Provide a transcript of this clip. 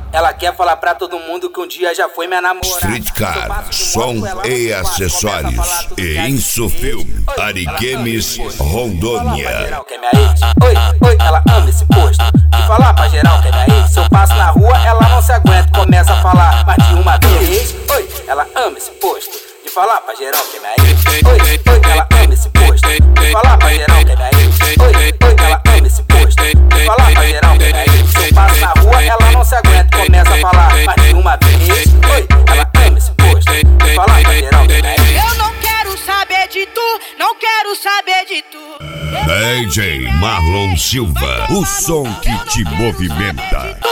Ela quer falar pra todo mundo que um dia já foi minha namorada. Street Car, som e acessórios. E Insufilme, Ariquemes, Rondônia. Que é minha ex. Oi, oi, ela ama esse posto. De falar pra geral que é minha ex. Se eu passo na rua, ela não se aguenta. Começa a falar mais de uma vez. Oi, ela ama esse posto. De falar pra geral que é minha ex. Oi, oi, ela ama esse posto. De falar pra geral que é minha ex. Oi, oi, ela ama esse posto. De falar pra geral que é minha ex. Se eu passo na rua, ela não se aguenta. Começa a falar mais de uma vez. Oi, ela ama esse posto. De falar pra geral que é minha ex. Eu não quero saber de tu, não quero saber de tu. DJ Marlon Silva, o som que te movimenta.